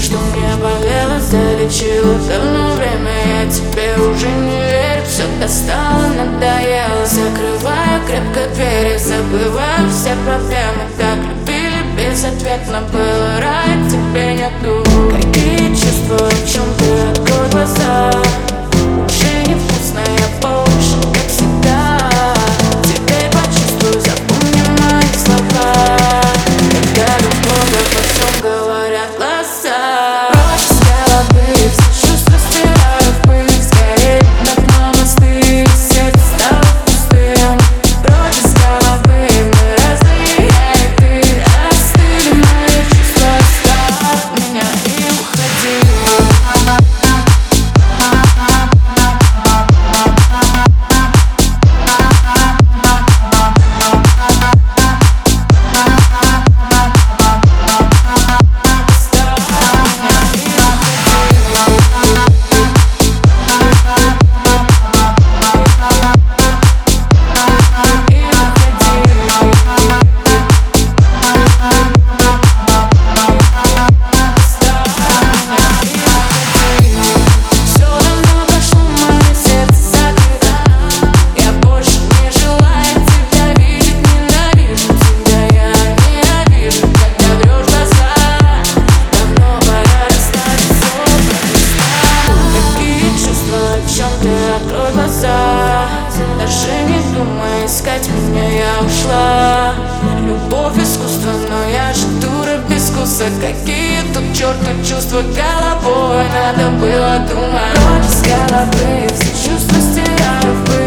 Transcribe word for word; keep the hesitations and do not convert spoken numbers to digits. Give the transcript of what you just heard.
что мне болело, залечило. Давно время, я тебе уже не верю. Все достало, надоело. Закрываю крепко двери, забываю все проблемы. Так любили, безответно было. Рая тебе нету. Какие чувства, о чем ты? Открой глаза. Уже невкусно, я по уши, как всегда. Теперь почувствуй, запомни мои слова. Когда любовь, обо всем говорят глаза. Прочь с головы, все чувства стираю в пыль. Сгореть на дно мосты, сердце стало пустым. Прочь с головы, мы разные, я и ты. Остыли мои чувства, оставь меня и уходи. Открой глаза, даже не думай искать меня, я ушла. Любовь искусство, но я же дура без вкуса. Какие тут черту чувства, головой надо было думать. Прочь с головы, все чувства стираю в пыль.